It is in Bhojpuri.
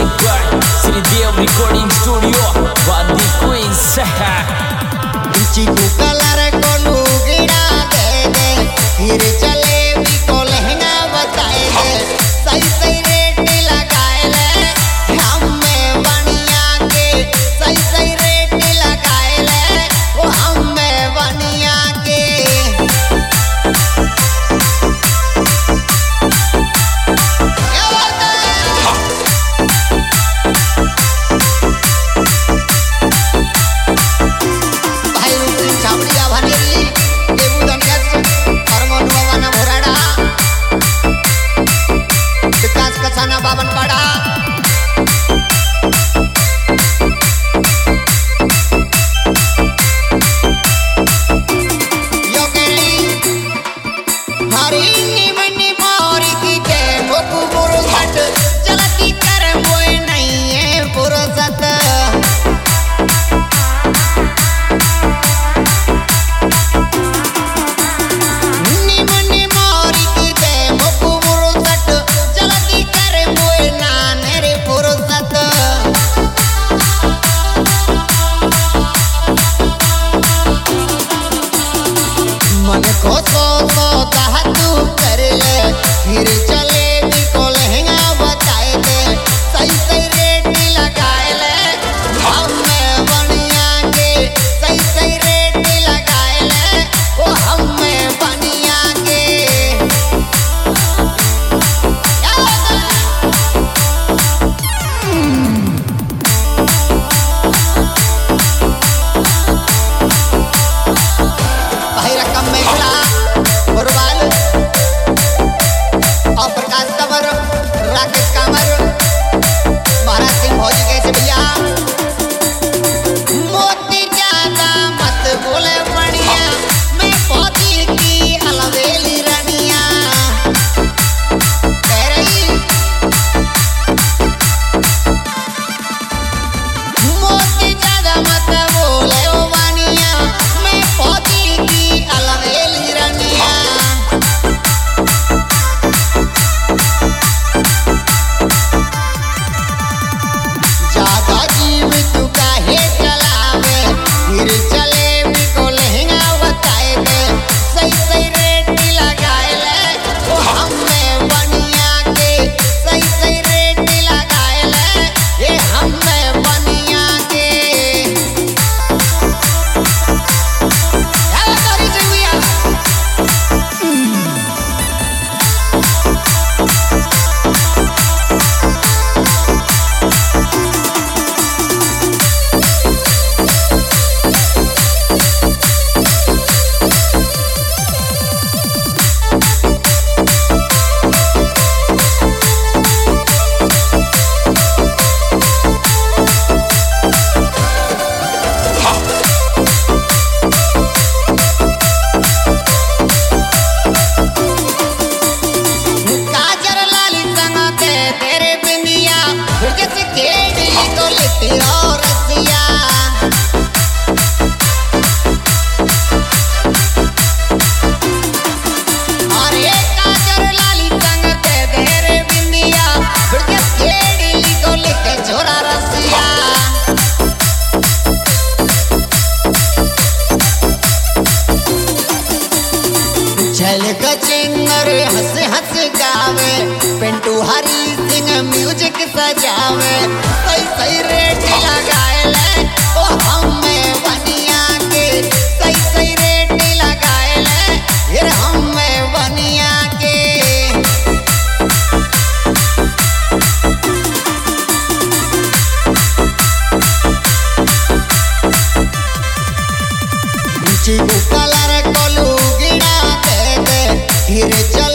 Music by Sridev Recording Studio, Bandi Queens. चिकू कलर को लुगड़ा दे दे, फिर जलेबी को लहंगा बताए दे, सही सही रेट लगाए ले हमें बनिया के, सही सही रेट लगाए ले वो हमें बनिया के। बावन पड़ा योगेली हरी निमनी मोरी की के मोकु बुरुसत चलती कर मोए नहीं है बुरुसत। फिर जलेबी को लहंगा बताए दे, सही सही रेट लगाए ले हमें बनिया के, सही सही रेट लगाए ले वो हमें बनिया के। भाई रकम में खड़ा बुरवाल और प्रकाश कंवर, राकेश कामर, महाराज सिंह भौजी कैसे भैया। मोती ज्यादा मत बोले बढ़िया, मैं पौधी की अलवेली रनिया कह रही। मोती ज्यादा मत बोले ओ बनिया, मैं पौधी की अलवेली रनिया। फिर जलेबी को लहंगा बताए दे, सही सही रेट लगाए ले वो हमें बनिया के, सही सही रेट लगाए ले ये हमें बनिया के। चिंगर हंस हंस गावे, पिंटू हरी सिंह म्यूजिक सजावे, सही सही रेट लगाए ले ओ हमें बनिया के, सही सही रेट लगाए ले फिर हमें बनिया के। चिकू कलर को लुगड़ा दे दे, फिर